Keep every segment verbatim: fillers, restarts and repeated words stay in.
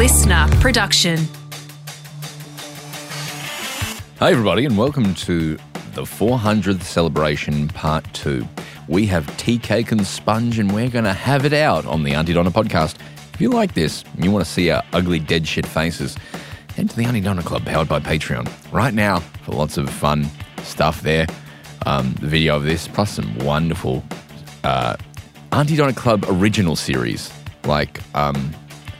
listener production. Hi everybody and welcome to the four hundredth celebration part two. We have tea, cake and sponge and we're going to have it out on the Auntie Donna podcast. If you like this and you want to see our ugly dead shit faces, head to the Auntie Donna Club powered by Patreon right now for lots of fun stuff there. Um, the video of this plus some wonderful uh, Auntie Donna Club original series like um,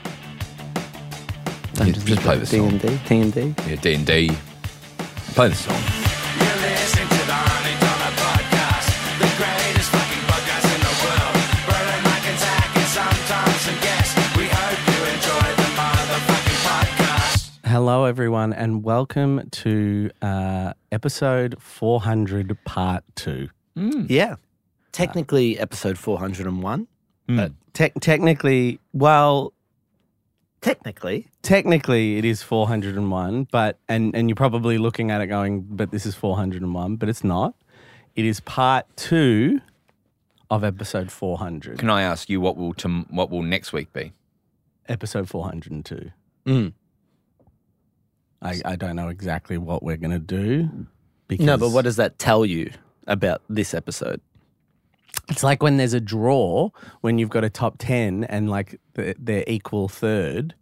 yeah, just play the song. D and D? D and D? Yeah, D and D. Play the song. You're listening to the Auntie Donna podcast, the greatest fucking podcast in the world. Brother Mike and Zach and sometimes some guests. We hope you enjoy the motherfucking podcast. Hello, everyone, and welcome to uh, episode four hundred, part two. Mm. Yeah. Technically episode four hundred one, Mm. but Te- technically, well, technically, technically it is four hundred one, but and, and you're probably looking at it going, but this is four hundred one, but it's not. It is part two of episode four hundred. Can I ask you what will tom- what will next week be? Episode four hundred two. mm. I, I don't know exactly what we're going to do. Because No, but what does that tell you about this episode? It's like when there's a draw, when you've got a top ten and like the, they're equal third,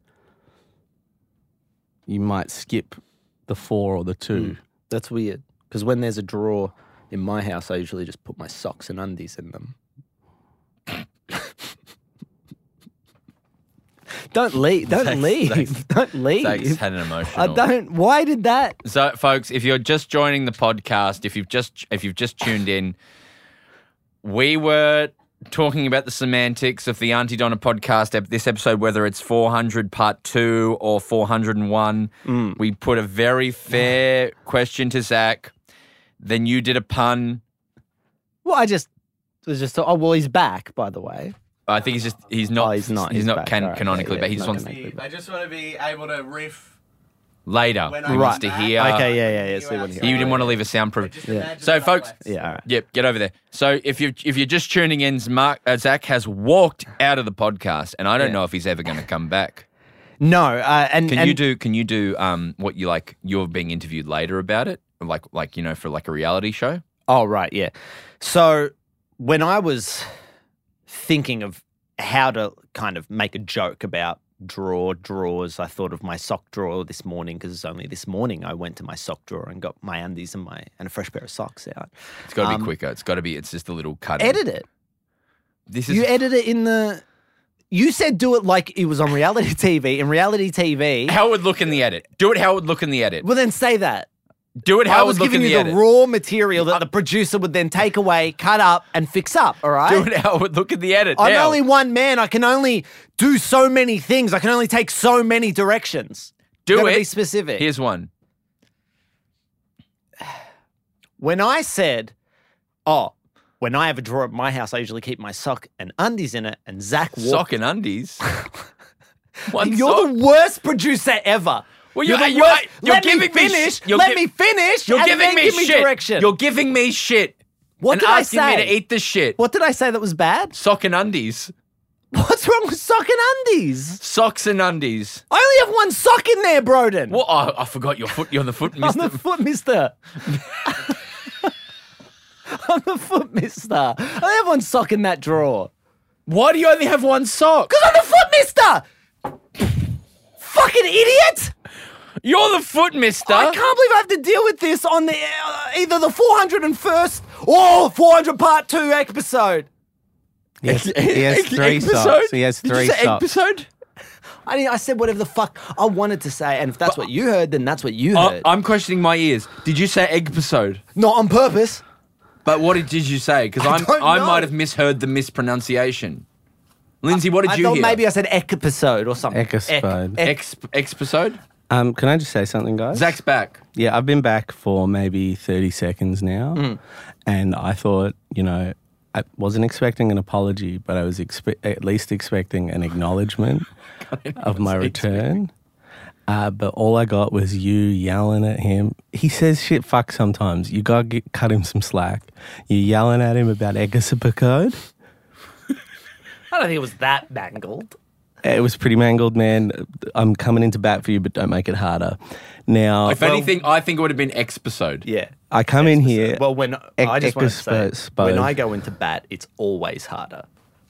you might skip the four or the two. Mm. That's weird. Because when there's a draw in my house, I usually just put my socks and undies in them. Don't leave. Don't Zach's- leave. Zach's- don't leave. Zach's had an emotional. I don't. Why did that? So, folks, if you're just joining the podcast, if you've just if you've just tuned in, we were talking about the semantics of the Auntie Donna podcast. ep- This episode, whether it's four hundred part two or four hundred one, Mm. we put a very fair question to Zach. Then you did a pun. Well, I just was just. Oh, well, he's back. By the way. I think he's just he's not Oh, he's not. he's, He's not back. can- All right, canonically, yeah, but he yeah, just not wants canonically. I just want to be able to riff. later. When He I wants get to back. hear. Okay. Yeah. Yeah. Yeah. So You what He didn't want to leave a soundproof. Just Yeah. imagine So, that folks- way. Yeah. All right. Yep, get over there. So if you if you're just tuning in, Mark uh, Zach has walked out of the podcast, and I don't Yeah. know if he's ever going to come back. No. Uh, and Can and you do? Can you do? Um, what you like? You're being interviewed later about it, like like you know, for like a reality show. Oh, right, yeah. So when I was thinking of how to kind of make a joke about drawer drawers, I thought of my sock drawer this morning because it's only this morning I went to my sock drawer and got my undies and my and a fresh pair of socks out. It's got to Um, be quicker. It's got to be. It's just a little cut. Edit it. This is You edit it in the. You said do it like it was on reality T V. In reality T V. how it would look in the edit. Do it how it would look in the edit. Well, then say that. Do it how I it was would look in giving the you the edit. raw material that the producer would then take away, cut up, and fix up. All right. Do it how it would look in the edit. I'm now. only one man. I can only do so many things. I can only take so many directions. Do You gotta it. Be specific. Here's one. When I said, "Oh, when I have a drawer at my house, I usually keep my sock and undies in it," and Zach walked. Sock and undies. One You're sock. the worst producer ever. Well, you're, you're, the you're, worst. you're Let giving me me finish. sh- you're Let gi- me finish. You're and giving then me give me shit. direction. You're giving me shit. what and did I asking say? me to eat the shit. What did I say that was bad? Sock and undies. What's wrong with sock and undies? Socks and undies. I only have one sock in there, Broden. What? Oh, I forgot your foot. You're on the foot, I'm mister. the foot mister. I'm the foot mister. I only have one sock in that drawer. Why do you only have one sock? Because I'm the foot mister! Fucking idiot! You're the foot, mister. I can't believe I have to deal with this on the uh, either the four hundred first or four hundred part two episode. He has, he has three Episode? socks. He has Did three you say socks. episode? I mean, I said whatever the fuck I wanted to say, and if that's what you heard, then that's what you Oh, heard. I'm questioning my ears. Did you say episode? Not on purpose. But what did you say? Because I I'm don't I know. might have misheard the mispronunciation. Lindsay, what did I you thought hear? maybe I said episode or something. Episode. Ec- ec- Ex episode. Um, can I just say something, guys? Zach's back. Yeah, I've been back for maybe thirty seconds now, Mm. and I thought, you know, I wasn't expecting an apology, but I was expe- at least expecting an acknowledgement of my return. Uh, but all I got was you yelling at him. He says shit fuck sometimes. You got to cut him some slack. You're yelling at him about Egisipacode. I don't think it was that mangled. It was pretty mangled, man. I'm coming into bat for you, but don't make it harder. Now, If anything, I think it would have been episode. Yeah. I come in here. Well, when Ec- I just want to say, Expo- when I go into bat, it's always harder.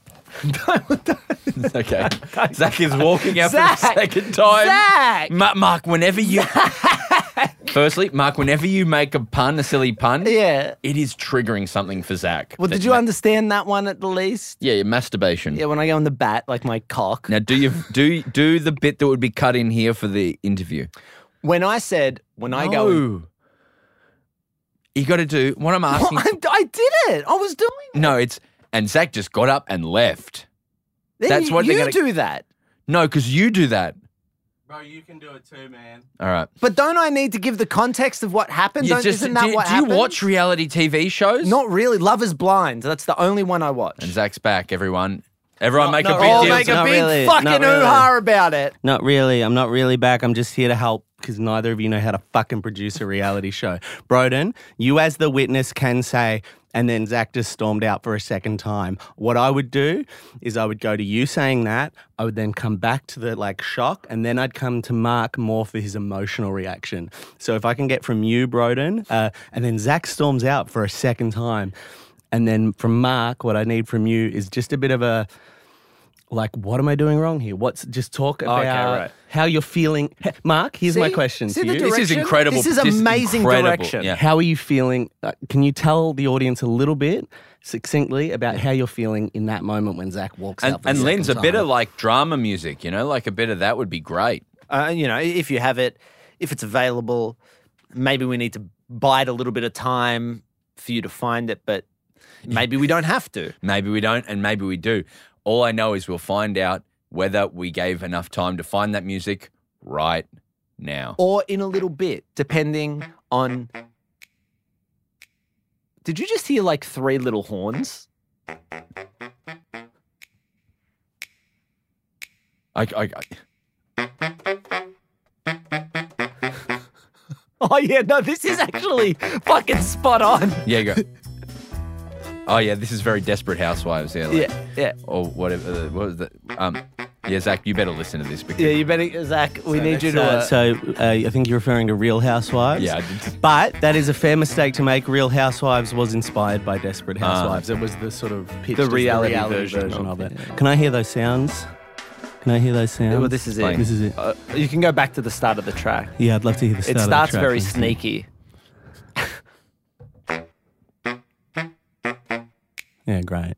Okay. Zach is walking out Zach! for the second time. Zach! Ma- Mark, whenever you. Firstly, Mark, whenever you make a pun, a silly pun, Yeah. it is triggering something for Zach. Well, That did you ma- understand that one at the least? Yeah, your masturbation. Yeah, when I go in the bat, like my cock. Now, do you do do the bit that would be cut in here for the interview? When I said, when I go in, No. You got to do what I'm asking. I, I did it. I was doing it. No, it's and Zach just got up and left. Then That's you, what they're you gonna- do that. No, because you do that. Bro, you can do it too, man. All right. But don't I need to give the context of what happened? You Don't, just- isn't that do, what do you happened? watch reality T V shows? Not really. Love is Blind. That's the only one I watch. And Zach's back, everyone. Everyone make a not big Oh, really. deal. make a Not big really, fucking not really. hoo-ha about it. Not really. I'm not really back. I'm just here to help because neither of you know how to fucking produce a reality show. Broden, you as the witness can say, and then Zach just stormed out for a second time. What I would do is I would go to you saying that. I would then come back to the like shock, and then I'd come to Mark more for his emotional reaction. So if I can get from you, Broden, uh, and then Zach storms out for a second time. And then from Mark, what I need from you is just a bit of a, like, what am I doing wrong here? What's just talk about right. how you're feeling. Hey, Mark, here's my See? question See to the you. This is direction? incredible. This is This is amazing incredible. direction. Yeah. How are you feeling? Uh, can you tell the audience a little bit succinctly about how you're feeling in that moment when Zach walks And, out? For and the Lynn's a second bit time? of like drama music, you know, like a bit of that would be great. Uh, you know, if you have it, if it's available, maybe we need to bide a little bit of time for you to find it, but maybe we don't have to. Maybe we don't, and maybe we do. All I know is we'll find out whether we gave enough time to find that music right now. Or in a little bit, depending on. Did you just hear like three little horns? I, I, I, Oh, yeah, no, this is actually fucking spot on. yeah, go. Oh yeah, this is very Desperate Housewives. Yeah, like, Yeah, yeah. or whatever. uh, What was that? Um, yeah, Zach, you better listen to this because Yeah, you better, Zach, we need you to. So, Uh, so uh, I think you're referring to Real Housewives. Yeah, I did. But that is a fair mistake to make. Real Housewives was inspired by Desperate Ah. Housewives. It was the sort of pitched The as reality version, version of of it. it, Can I hear those sounds? Can I hear those sounds? well, this is it. This is it. Uh, you can go back to the start of the track. Yeah, I'd love to hear the start It of the starts track. very Thank you. sneaky. Yeah, great.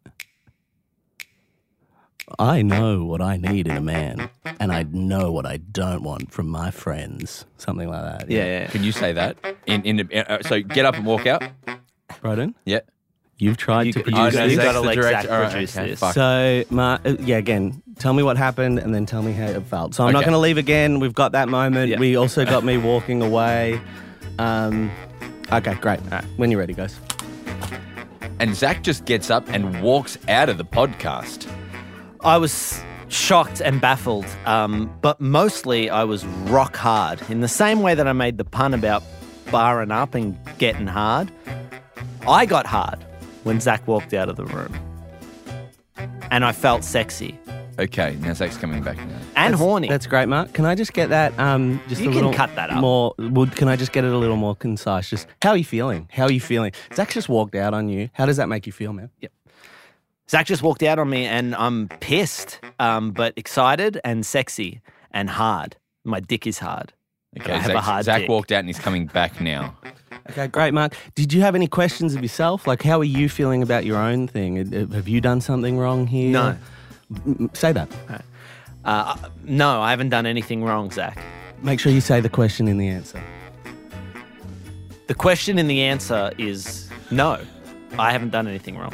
I know what I need in a man, and I know what I don't want from my friends. Something like that. Yeah, yeah. Can you say that? In in uh, so get up and walk out. Broden, Yeah. you've tried You, to you, produce Oh, no, gotta- this. you Zach's gotta the let director. Zach All right, produce okay, this. fuck. So, Ma, uh, yeah, again, tell me what happened and then tell me how it felt. So I'm not Okay. going to leave again. We've got that moment. Yeah. We also got me walking away. Um, okay, great. All right. When you're ready, guys. And Zach just gets up and walks out of the podcast. I was shocked and baffled, um, but mostly I was rock hard. In the same way that I made the pun about barring up and getting hard, I got hard when Zach walked out of the room. And I felt sexy Okay, now Zach's coming back now. and horny. That's great, Mark. Can I just get that um, just You a can little cut that up. more? Would can I just get it a little more concise? Just how are you feeling? How are you feeling? Zach just walked out on you. How does that make you feel, man? Zach just walked out on me and I'm pissed, um, but excited and sexy and hard. My dick is hard. Okay, I have Zach, a hard Zach dick. walked out and he's coming back now. Okay, great, Mark. Did you have any questions of yourself? Like, how are you feeling about your own thing? Uh, Have you done something wrong here? No. M- Say that. Uh, no, I haven't done anything wrong, Zach. Make sure you say the question in the answer. The question in the answer is no, I haven't done anything wrong.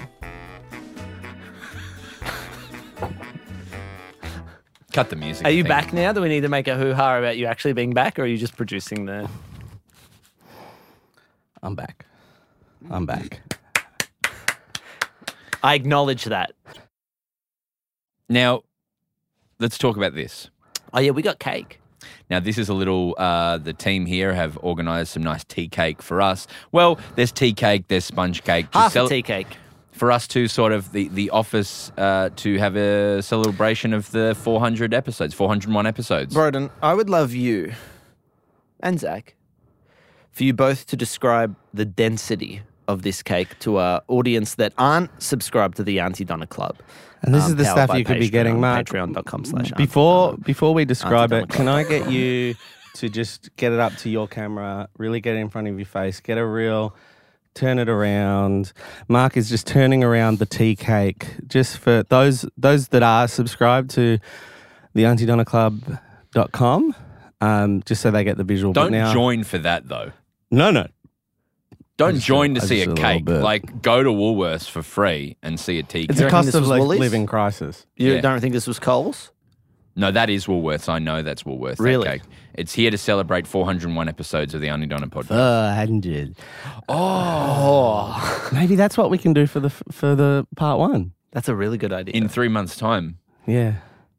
Cut the music. Are I you think. back now? Do we need to make a hoo-ha about you actually being back, or are you just producing the... I'm back. I'm back. I acknowledge that. Now, let's talk about this. Oh, yeah, we got cake. Now, this is a little, uh, the team here have organised some nice tea cake for us. Well, there's tea cake, there's sponge cake. to Half cel- a tea cake. for us to sort of the the office uh, to have a celebration of the four hundred episodes, four hundred one episodes. Broden, I would love you and Zach for you both to describe the density of this cake to our audience that aren't subscribed to the Auntie Donna Club. And this Um, is the powered stuff by you could be Patreon, getting, Mark. Patreon.com slash Before before we describe Auntie it, Donna can I get you to just get it up to your camera, really get it in front of your face, get a reel, turn it around. Mark is just turning around the tea cake. Just for those those that are subscribed to the auntie donna club dot com, um, just so they get the visual. Don't but now, join for that though. No, no. Don't just join a- to I see just a a little cake. bit. Like, go to Woolworths for free and see a tea It's cake. a reckon cost this of was like Woolies? living crisis. You Yeah. don't think this was Coles? No, that is Woolworths. I know that's Woolworths. that Really? cake. It's here to celebrate four hundred one episodes of the Auntie Donna podcast. Four hundred. Oh, Maybe that's what we can do for the for the part one. that's a really good idea. In three months' time. Yeah.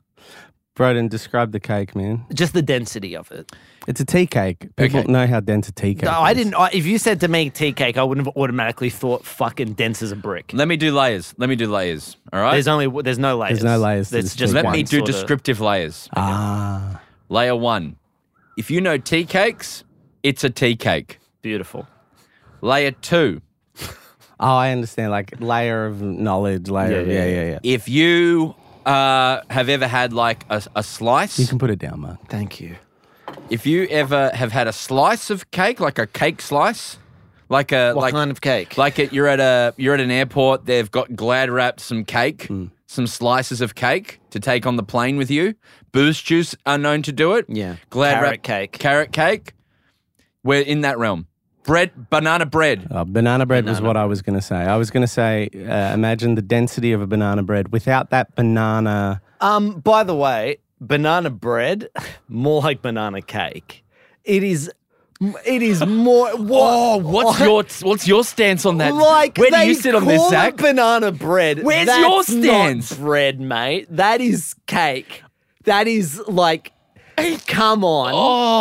Broden, describe the cake, man. Just the density of it. It's a tea cake. People Okay. know how dense a tea cake No, is. I didn't. I, if you said to me tea cake, I wouldn't have automatically thought fucking dense as a brick. Let me do layers. Let me do layers. All right? There's only there's no layers. There's no layers to There's this just tea Let cake. me one do sorta- descriptive layers. Ah. Layer one. If you know tea cakes, it's a tea cake. Beautiful. Layer two. Oh, I understand. Like layer of knowledge, layer. Yeah, of, yeah, yeah, yeah. yeah, yeah. If you uh, have ever had like a, a slice, You can put it down, Mark. Thank you. if you ever have had a slice of cake, like a cake slice, like a What like kind of cake? like it, you're at a you're at an airport. They've got glad wrapped some cake, Hmm. some slices of cake to take on the plane with you. Boost juice are known to do it. Yeah. glad Carrot wrap cake. carrot cake. We're in that realm. Bread, banana bread. Uh, banana bread was Banana what I was going to say. I was going to say, uh, imagine the density of a banana bread without that banana. Um. By the way, banana bread, more like banana cake. It is. It is more. What, Oh, what's your what's your stance on that? Like Where do they you sit on this, call Zach? it banana bread. Where's That's your not stance? bread, mate. That is cake. That is like. Come on.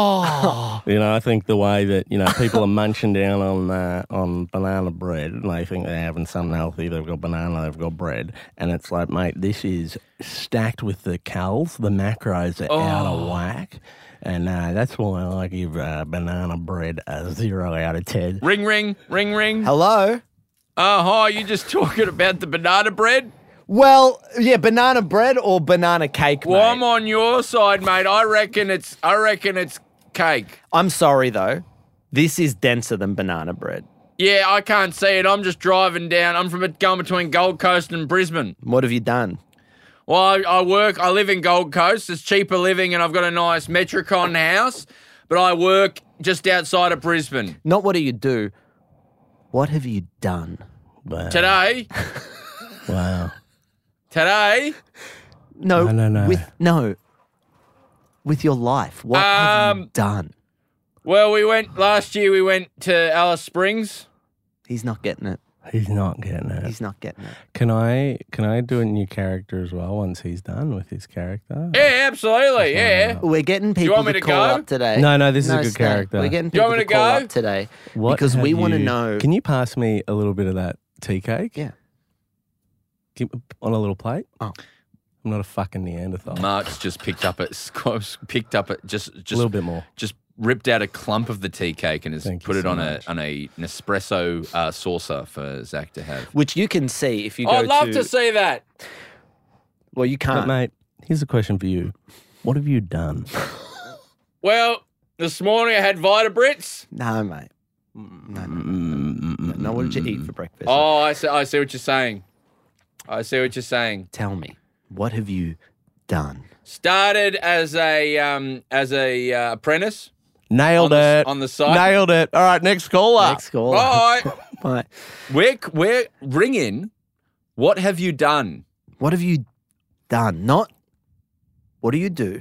Oh, You know, I think the way that, you know, people are munching down on uh, on banana bread and they think they're having something healthy. They've got banana, they've got bread. And it's like, mate, this is stacked with the calories. The macros are out of whack. And uh, that's why I give uh, banana bread a zero out of ten. ring ring ring ring. Hello. Oh, hi, you just talking about the banana bread? Well, yeah, banana bread or banana cake, Well, mate. I'm on your side, mate. I reckon it's I reckon it's cake. I'm sorry though. This is denser than banana bread. Yeah, I can't see it. I'm just driving down. I'm from a, going between Gold Coast and Brisbane. What have you done? Well, I, I work. I live in Gold Coast. It's cheaper living, and I've got a nice Metricon house. But I work just outside of Brisbane. Not what do you do? What have you done? Wow. Today, Wow. today, No, No, no, no. With no. With your life, what have you Um, done? well, we went last year. We went to Alice Springs. He's not getting it. He's not getting it. He's not getting it. Can I can I do a new character as well once he's done with his character? Yeah, absolutely. Yeah. We're getting people want me to to call go? up today. No, no, this is a good stay. character. We're getting You people want me to to call go? up today What because we have want to you- know. Can you pass me a little bit of that tea cake? Yeah. Give, on a little plate? Oh. I'm not a fucking Neanderthal. Mark's just picked up it. Picked up it. Just a just little bit more. just ripped out a clump of the tea cake and has Thank you put it so on much. a on a Nespresso uh, saucer for Zach to have. Which you can see if you go I'd love to. to see that. Well, you But can't. mate, here's a question for you. What have you done? Well, this morning I had Vitabrits. No, mate. No, no, no, no. no. What did you eat for breakfast? Oh, I see. I see what you're saying. I see what you're saying. Tell me, what have you done? Started as a um as a uh, apprentice. Nailed On the- it. on the side. Nailed it. All right, next caller. Next call. Bye. Bye. We're we're ring in. What have you done? What have you done? Not what do you do?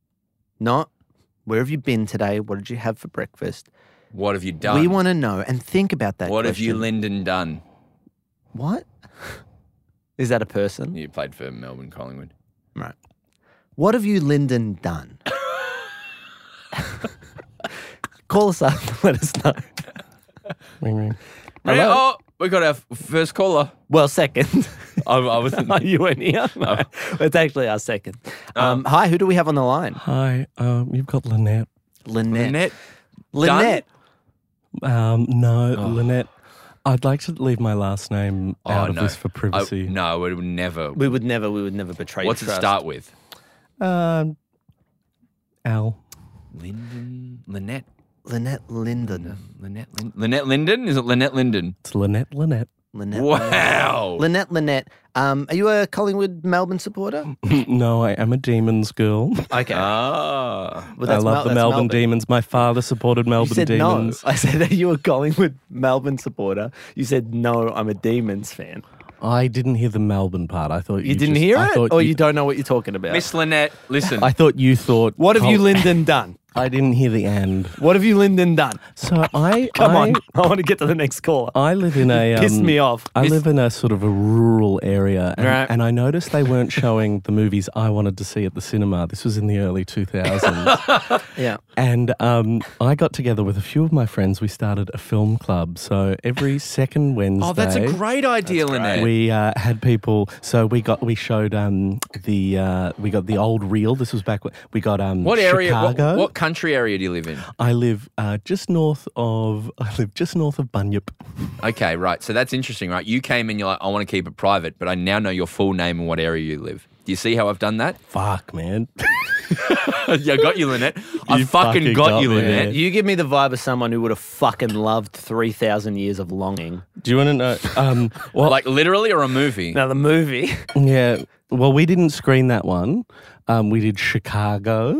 Not where have you been today? What did you have for breakfast? What have you done? We want to know and think about that. What have you, question. Lyndon, done? What? Is that a person? You played for Melbourne Collingwood. Right. What have you, Lyndon, done? Call us up. Let us know. Ring, ring. Ring- Hello? Oh, we got our f- first caller. Well, second. I, I was. you weren't here. No. It's actually our second. Um, hi, who do we have on the line? Hi, um, you've got Lynette. Lynette. Lynette. Lynette. Um, no, Oh. Lynette. I'd like to leave my last name Oh, out of no. this for I, privacy. no, we would never. We would never, we would never betray What's it trust. start with? Um, Al. Lyndon. Lynette. Lynette Linden. Lynette. Lin- Lynette Linden? Is it Lynette Linden? It's Lynette. Lynette. Lynette. Wow. Lynette Lynette. Um, are you a Collingwood Melbourne supporter? No, I am a Demons girl. Okay. Ah. Well, I that's love Mel- the that's Melbourne, Demons. My father supported You Melbourne said Demons. no. I said that you were a Collingwood Melbourne supporter. You said no, I'm a Demons fan. I didn't hear the Melbourne part. I thought you, You, didn't just- hear I it? thought Or you, don't know what you're talking about? Miss Lynette, listen. I thought you thought. What have you, Col- Lyndon, done? I didn't hear the end. What have you, Lyndon, done? So I Come I, on. I want to get to the next caller. I live in a. Pissed um, me off. I Miss- live in a sort of a rural area, and, Right. and I noticed they weren't showing the movies I wanted to see at the cinema. This was in the early two thousands. Yeah. And um, I got together with a few of my friends. We started a film club. So every second Wednesday, oh, that's a great idea, Lynette. we uh, had people. So we got we showed um, the uh, we got the old reel. This was back when we got um, What area? What, Chicago. what country area do you live in? I live uh, just north of I live just north of Bunyip. Okay, right. So that's interesting, right? You came in, you're like, I want to keep it private, but I now know your full name and what area you live. Do you see how I've done that? Fuck, man. Yeah, I got you, Lynette. I You fucking, fucking got, got you, me. Lynette. You give me the vibe of someone who would have fucking loved three thousand Years of Longing. Do you want to know? Um, well, Like literally or a movie? Now, the movie. yeah. Well, we didn't screen that one. Um, we did Chicago.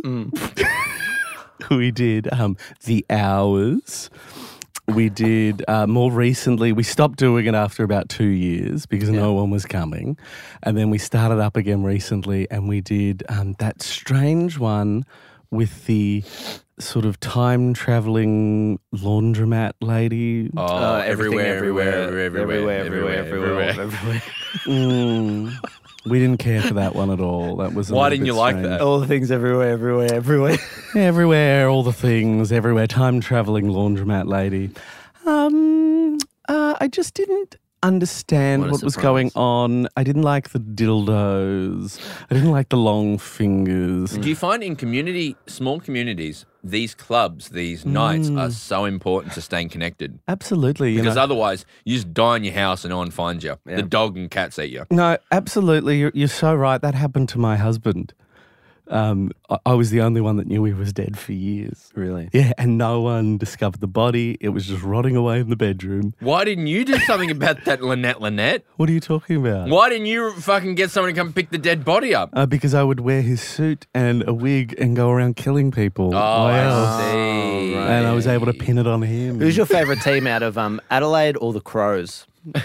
We did um, The Hours. We did uh, more recently. We stopped doing it after about two years because no one was coming, and then we started up again recently, and we did um, that strange one with the sort of time traveling laundromat lady. Oh, Uh, everything, everywhere, everywhere, everywhere, everywhere, everywhere, everywhere, everywhere. Mm, we didn't care for that one at all. That was a Why little didn't bit you like strange. that? All the things everywhere, everywhere, everywhere. Everywhere, all the things, everywhere. Time traveling laundromat lady. Um, uh, I just didn't understand What a what was surprise. going on. I didn't like the dildos. I didn't like the long fingers. Do you find in community, small communities, these clubs, these nights are so important to staying connected? Absolutely. You Because know. otherwise, you just die in your house and no one finds you. The dog and cats eat you. No, absolutely. You're, you're so right. That happened to my husband. Um, I, I was the only one that knew he was dead for years. Really? Yeah, and no one discovered the body. It was just rotting away in the bedroom. Why didn't you do something about that, Lynette Lynette? What are you talking about? Why didn't you fucking get someone to come pick the dead body up? Uh, because I would wear his suit and a wig and go around killing people. Oh, Why I else? see. And I was able to pin it on him. Who's your favourite team out of um, Adelaide or the Crows?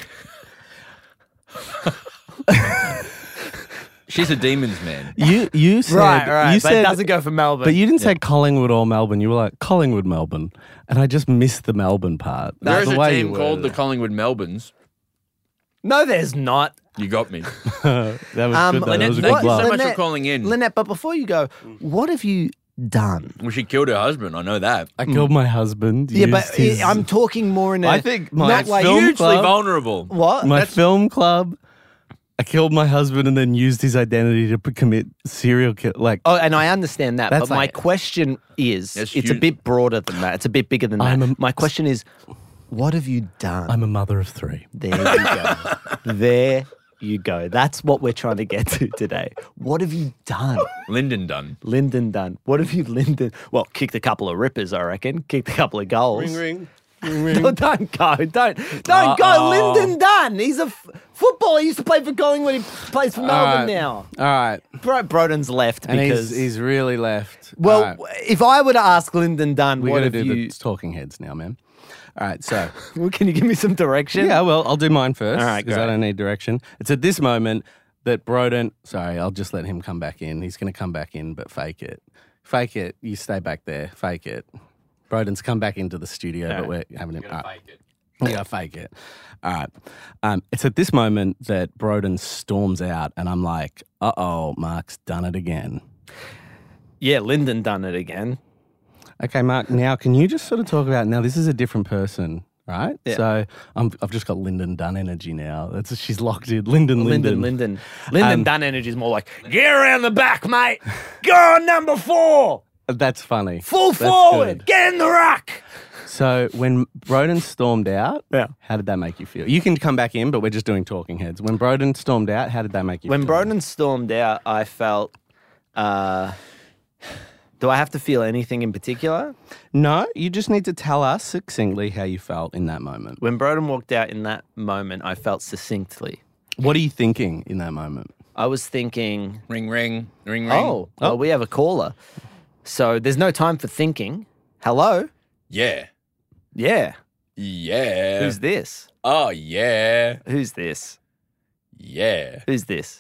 She's a demons man. You you said right, right. you but said it doesn't go for Melbourne. but you didn't say Collingwood or Melbourne. You were like Collingwood, Melbourne, and I just missed the Melbourne part. There is the a way team you called worded the Collingwood Melbournes. No, there's not. You got me. it. that was Um, good. Though. That Lynette, was a thank good you so bluff. much for Lynette- calling in. Lynette, but before you go, what have you done? Well, she killed her husband. I know that. I killed my husband. Yeah, used but his- I'm talking more in a. I think my not like film Hugely club- vulnerable. What? my that's- film club. I killed my husband and then used his identity to p- commit serial kill. Like Oh, and I understand that, That's but my like- question is, That's it's a huge. bit broader than that. It's a bit bigger than that. I'm a- my question is, what have you done? I'm a mother of three. There you go. There you go. That's what we're trying to get to today. What have you done? Lyndon done. Lyndon done. What have you, Lyndon? Well, kicked a couple of rippers, I reckon. Kicked a couple of goals. ring. No, don't go. Don't don't go. Lyndon Dunn. He's a f- footballer. He used to play for Collingwood. He plays for Melbourne right. now. All right. Bro, Broden's left And because. he's, he's really left. well, All right. if I were to ask Lyndon Dunn, We're what going to have do you. the talking heads now, man. All right, so. Well, can you give me some direction? Yeah, well, I'll do mine first. All right, because I great. don't need direction. It's at this moment that Broden. Sorry, I'll just let him come back in. He's going to come back in, but fake it. Fake it. You stay back there. Fake it. Broden's come back into the studio, but we're having him. All right. Fake it. We gotta fake it. All right. Um, it's at this moment that Broden storms out, and I'm like, uh oh, Mark's done it again. Yeah, Lyndon done it again. Okay, Mark, now can you just sort of talk about now this is a different person. right? Yeah. So I'm, I've just got Lyndon Dunn energy now. That's she's locked in. Lyndon, Lyndon, Lyndon. Lyndon. Lyndon Um, Dunn energy is more like, get around the back, mate. Go on number four. That's funny. Full That's forward. good. Get in the ruck. So when Broden stormed out, Yeah. how did that make you feel? You can come back in, but we're just doing talking heads. When Broden stormed out, how did that make you When feel? Broden stormed out, I felt, uh, do I have to feel anything in particular? No, you just need to tell us succinctly how you felt in that moment. When Broden walked out in that moment, I felt succinctly. What are you thinking in that moment? I was thinking, Ring, ring, ring, ring. oh, well, we have a caller. So there's no time for thinking. Hello? Yeah. Yeah. Yeah. Who's this? Oh, yeah. Who's this? Yeah. Who's this?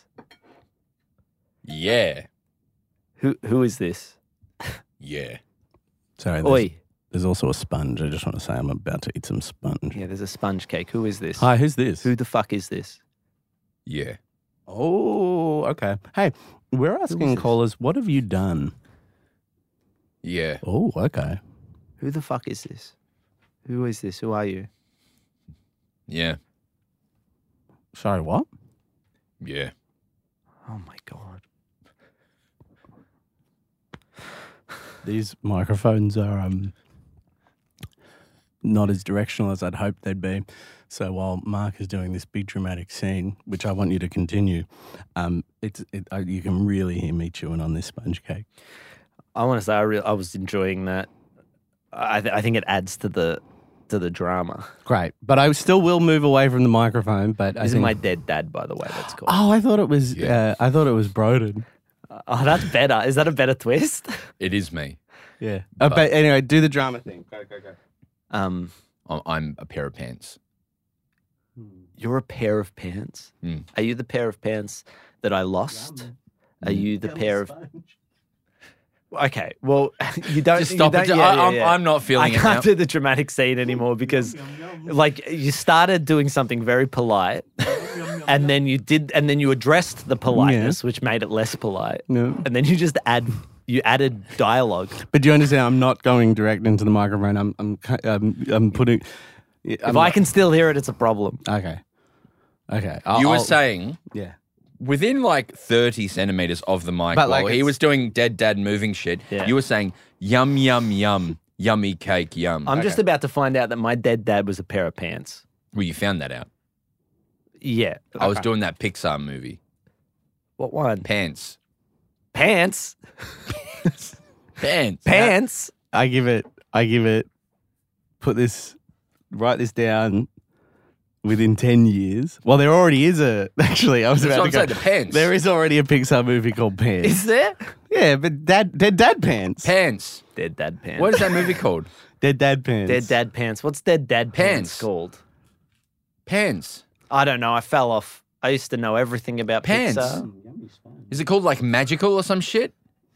Yeah. Who Who is this? Yeah. Sorry, there's, Oi. there's also a sponge. I just want to say I'm about to eat some sponge. Yeah, there's a sponge cake. Who is this? Hi, who's this? Who the fuck is this? Yeah. Oh, okay. Hey, we're asking this? callers, what have you done? Yeah. Oh, okay. Who the fuck is this? Who is this? Who are you? Yeah. Sorry, what? Yeah. Oh my God. These microphones are um not as directional as I'd hoped they'd be. So while Mark is doing this big dramatic scene, which I want you to continue, um, it's it, uh, you can really hear me chewing on this sponge cake. I want to say I, re- I was enjoying that. I, th- I think it adds to the to the drama. Great, but I still will move away from the microphone. But I This is think, my dead dad, by the way. That's cool. oh, I thought it was Yeah. uh, I thought it was Broden. Oh, that's better. Is that a better twist? It is me. Yeah, uh, but anyway, do the drama thing. Go go go. Um, I'm- I'm a pair of pants. you're a pair of pants. Mm. Are you the pair of pants that I lost? Are you the pair of? Okay, well, you don't. Just you stop don't- it. yeah, I, yeah, I'm, yeah. I'm not I feeling it can't now. do the dramatic scene anymore because, like, you started doing something very polite, and then you did, and then you addressed the politeness, which made it less polite, No. and then you just add, you added dialogue. But do you understand? I'm not going direct into the microphone. I'm I'm ki- I'm, I'm putting. I'm If I can still hear it, it's a problem. Okay. Okay. I'll, You were I'll- saying Yeah. within like thirty centimeters of the mic But, while like, he it's- was doing dead dad moving shit, Yeah. you were saying yum, yum, yum, yummy cake, yum. I'm just about to find out that my dead dad was a pair of pants. Well, you found that out. Yeah. I was doing that Pixar movie. What one? Pants. Pants. Pants. Pants. I give it. I give it. Put this. Write this down. Within ten years. Well, there already is a. Actually, I was That's about what to I'm go. saying, the Pants. There is already a Pixar movie called Pants. Is there? Yeah, but dad, dead dad pants. Pants. Dead dad pants. What is that movie called? Dead dad pants. Dead dad pants. What's dead dad pants, Pants. called? Pants. I don't know. I fell off. I used to know everything about Pants. Pixar. Is it called like Magical or some shit?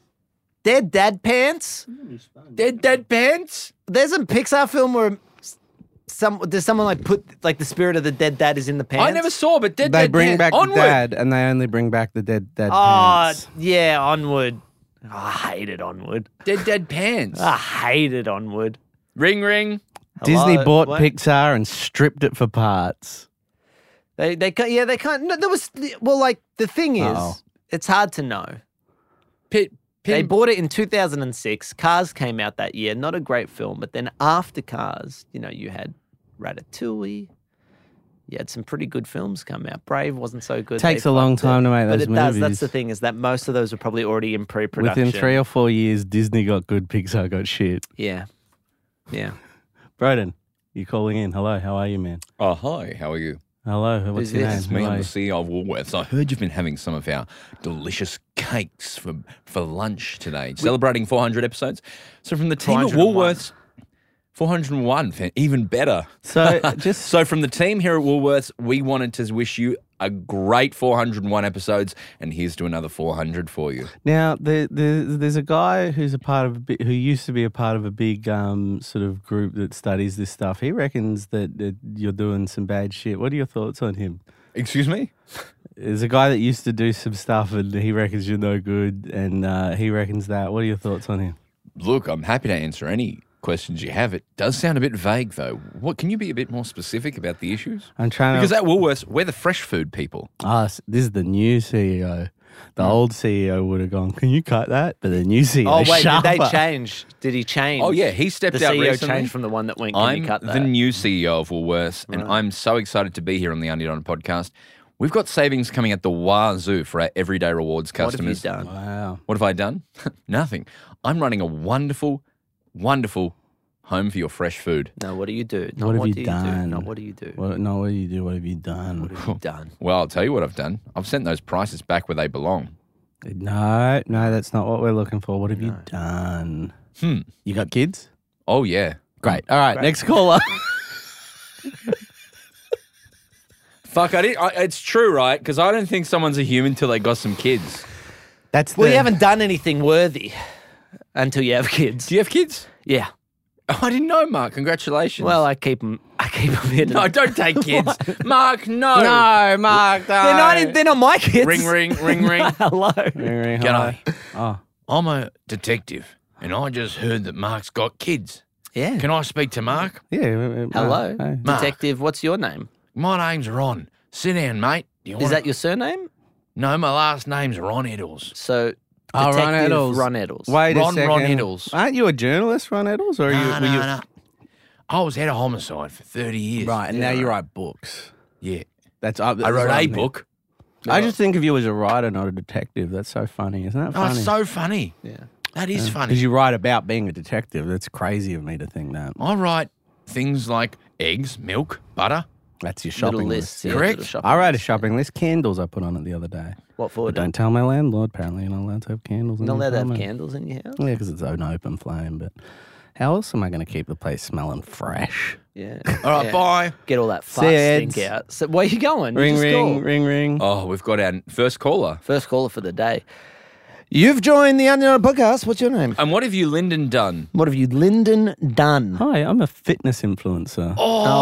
Dead dad pants. Dead Dad Pants? There's a Pixar film where some does someone like put like the spirit of the dead dad is in the pants. I never saw, but Dead They Dad bring Pants. back Onward. the dad, and they only bring back the dead dad Oh pants. yeah, Onward. Oh, I hated Onward. Dead Dad Pants. I hated Onward. Ring ring. Disney Hello? bought What? Pixar and stripped it for parts. They they ca- yeah they can't. No, there was well like the thing is Uh-oh. it's hard to know. Pit. They Pin. bought it in two thousand six. Cars came out that year. Not a great film, but then after Cars, you know, you had Ratatouille. You had some pretty good films come out. Brave wasn't so good. Takes They a long fucked it. time to make but those it does. That's movies. the thing is that most of those were probably already in pre-production. Within three or four years, Disney got good, Pixar got shit. yeah, yeah. Broden, you calling in? Hello, how are you, man? Oh, hi. How are you? Hello, what's Who's your this? name? It's me. Hello. I'm the C E O of Woolworths. I heard you've been having some of our delicious cakes for, for lunch today, celebrating four hundred episodes. So from the team at four hundred one. Woolworths, four hundred one, fa- even better. So just So from the team here at Woolworths, we wanted to wish you a great four hundred one episodes, and here's to another four hundred for you. now, the, the, there's a guy who's a part of a bi- who used to be a part of a big um, sort of group that studies this stuff. He reckons that, that you're doing some bad shit. What are your thoughts on him? Excuse me? There's a guy that used to do some stuff, and he reckons you're no good, and uh, he reckons that. What are your thoughts on him? Look, I'm happy to answer any questions you have. It does sound a bit vague, though. What can you be a bit more specific about the issues? I'm trying Because to. at Woolworths, we're the fresh food people. Ah, s- this is the new C E O. The old C E O would have gone, can you cut that? But the new C E O Oh, wait, sharper. did they change? Did he change? Oh, yeah, he stepped the out C E O recently. changed from the one that went, can I'm you cut that? the new C E O of Woolworths, and Right. I'm so excited to be here on the Undie Donna podcast. We've got savings coming at the wazoo for our everyday rewards What have you customers. done? Wow. What have I done? Nothing. I'm running a wonderful, wonderful home for your fresh food. No, what do you do? Not What have what you do you done? do? No, what do you do? What, no, what do you do? What have you done? What have you done? Well, I'll tell you what I've done. I've sent those prices back where they belong. No, no, that's not what we're looking for. What have you done? Hmm. You got kids? Oh, yeah. Great. All right, next caller. Fuck, I did. I, it's true, right? Because I don't think someone's a human till they got some kids. That's Well, the, you haven't done anything worthy until you have kids. Do you have kids? Yeah. Oh, I didn't know, Mark. Congratulations. Well, I keep them. I keep them hidden. no, don't take kids. Mark, no. No, Mark, no. they're not. They're not my kids. Ring, ring, ring, ring. Hello. Ring, ring, G'day. hello. Oh, I'm a detective, and I just heard that Mark's got kids. Yeah. Can I speak to Mark? yeah. uh, uh, Hello, hey. Mark. detective. What's your name? My name's Ron. Sit down, mate. Do you Is wanna- that your surname? No, my last name's Ron Eddles. So, Oh, Ron Detective Eddles. Ron Eddles. Wait Ron- a Ron second. Eddles. Aren't you a journalist, Ron Eddles? Or are you, No, were no, you no. I was head of homicide for thirty years. Right, and now you write books. Yeah. That's uh, I wrote that's a what book. I just think of you as a writer, not a detective. That's so funny, isn't that Oh, funny? it's so funny. Yeah. That is funny. Because you write about being a detective. That's crazy of me to think that. I write things like eggs, milk, butter. That's your Little shopping lists. list. Yeah, Correct. little shopping I wrote a lists. shopping list. Candles I put on it the other day. What for? But don't tell my landlord. Apparently, you're not allowed to have candles. in You're not your allowed to have apartment. candles in your house. Yeah, because it's an open flame. But how else am I going to keep the place smelling fresh? Yeah. All right, Yeah. bye. Get all that fart Seds. stink out. So where you going? You Ring, just ring, called. ring, ring. Oh, we've got our first caller. First caller for the day. You've joined the Onion Podcast. What's your name? And what have you, Lyndon, done? What have you, Lyndon, done? Hi, I'm a fitness influencer.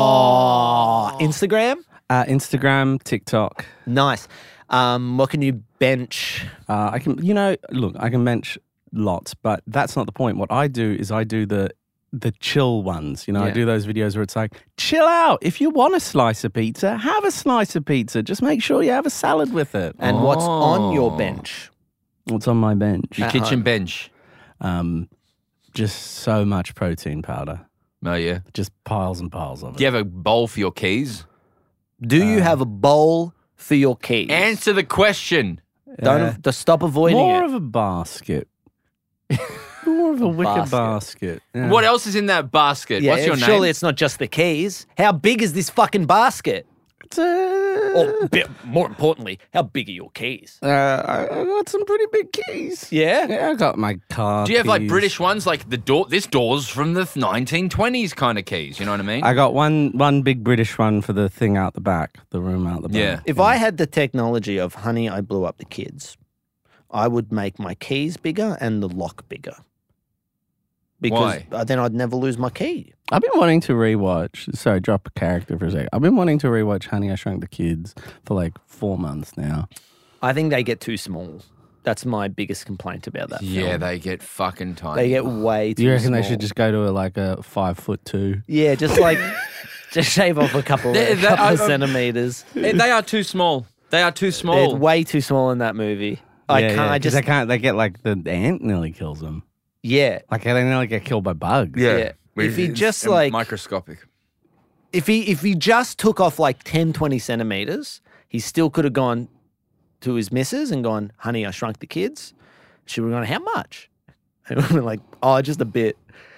Oh, Instagram? Uh, Instagram, TikTok. Nice. Um, what can you bench? Uh, I can, you know, look, I can bench lots, but that's not the point. What I do is I do the the chill ones. You know, I Yeah. do those videos where it's like, chill out. If you want a slice of pizza, have a slice of pizza. Just make sure you have a salad with it. And what's on your Oh. bench? What's on my bench? Your At kitchen home. bench. Um, just so much protein powder. Oh, yeah. Just piles and piles of it. Do you have a bowl for your keys? Do you have a bowl for your keys? Answer the question. Don't Uh, av- to stop avoiding more it. of a basket. more of a wicked Basket. basket. Yeah. What else is in that basket? Yeah, What's your surely name? it's not just the keys. How big is this fucking basket? It's, uh, Or bi- more importantly, how big are your keys? uh, I, I got some pretty big keys. Yeah. Yeah, I got my car. Do you have like keys. British ones, like the door? This door's from the nineteen twenties kind of keys. You know what I mean? I got one one big British one for the thing out the back, the room out the back. Yeah. If I had the technology of honey, I blew up the kids, I would make my keys bigger and the lock bigger. Because Why? uh, then I'd never lose my key. I've been wanting to rewatch. Sorry, drop a character for a second. I've been wanting to rewatch Honey, I Shrunk the Kids for like four months now. I think they get too small. That's my biggest complaint about that yeah, film. they get fucking tiny. They get way too Do you reckon small. they should just go to a, like a five foot two? Yeah, just like, just shave off a couple, They- a they- couple of I- I- centimeters. Eh, they are too small. They are too They're small. way too small in that movie. I Yeah, can't, yeah, I 'cause just, they can't. They get like the, the ant nearly kills them. yeah. Like they nearly get killed by bugs. Yeah. If he It's, just, um, like- microscopic. If he, if he just took off like ten, twenty centimeters, he still could have gone to his missus and gone, honey, I shrunk the kids. She would have gone, how much? And we would have been like, oh, just a bit.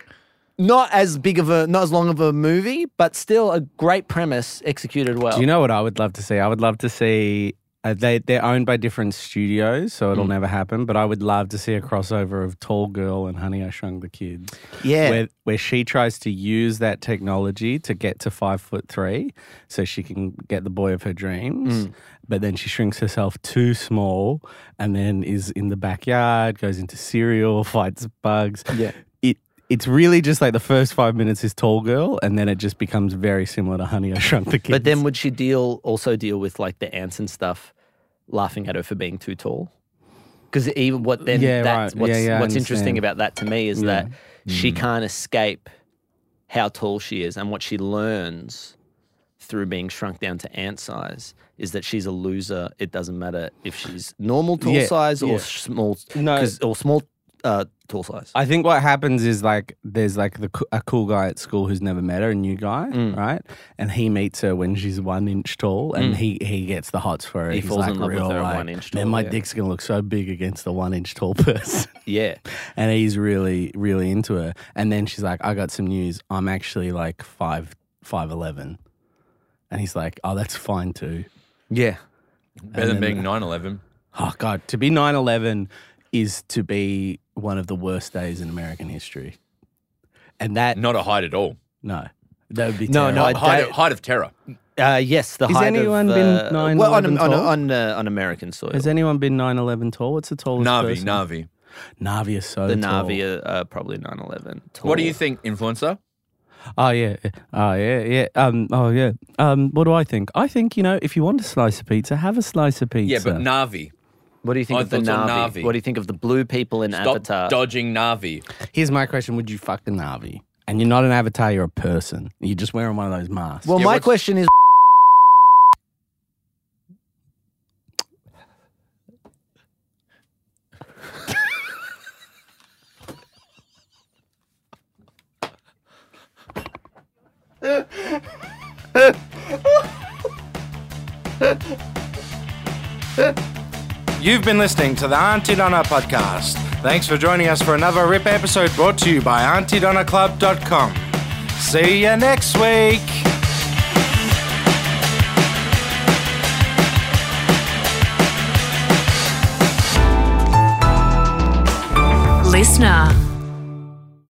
Not as big of a, not as long of a movie, but still a great premise executed well. Do you know what I would love to see? I would love to see. Uh, they they're owned by different studios, so Mm. it'll never happen. But I would love to see a crossover of Tall Girl and Honey, I Shrunk the Kids. Yeah. where where she tries to use that technology to get to five foot three, so she can get the boy of her dreams. Mm. But then she shrinks herself too small, and then is in the backyard, goes into cereal, fights bugs. Yeah. It it's really just like the first five minutes is Tall Girl, and then it just becomes very similar to Honey, I Shrunk the Kids. But then would she deal also deal with like the ants and stuff laughing at her for being too tall? Because even what then Yeah, that's right. what's, Yeah, yeah, I what's interesting understand. about that to me is Yeah. that she can't escape how tall she is, and what she learns through being shrunk down to ant size is that she's a loser. It doesn't matter if she's normal tall Yeah, size or yeah. small, No. 'cause- or small uh, tall size. I think what happens is like there's like the co- a cool guy at school who's never met her, a new guy, Mm. right? And he meets her when she's one inch tall, and he he gets the hots for her. He He's falls like in love with real, her at like, one inch Man, tall, my yeah. dick's gonna look so big against the one inch tall person. Yeah. And he's really really into her. And then she's like, I got some news. I'm actually like five five eleven. And he's like, oh, that's fine too. Yeah. Better than being nine eleven. Oh God, to be nine eleven is to be one of the worst days in American history. And that Not a height at all. no, that would be No, terrible. no, I- height, that- of, height of terror. Uh, yes, the Has height anyone of, been uh, nine well, on, eleven on, tall? on, uh, on American soil. Has anyone been nine eleven tall? What's the tallest Navi, person? Navi. Navi is so the tall. Navi are uh, probably nine eleven. What do you think, influencer? Oh yeah, oh yeah, yeah. Um, oh yeah. Um, what do I think? I think you know, if you want a slice of pizza, have a slice of pizza. Yeah, but Navi. What do you think My of the thoughts on Navi? Navi. What do you think of the blue people in Stop Avatar? dodging Navi. Here's my question: would you fuck a Navi? And you're not an avatar; you're a person. You're just wearing one of those masks. well, Yeah, my what's- question is. You've been listening to the Auntie Donna podcast. Thanks for joining us for another R I P episode brought to you by auntie donna club dot com. See you next week. Listener.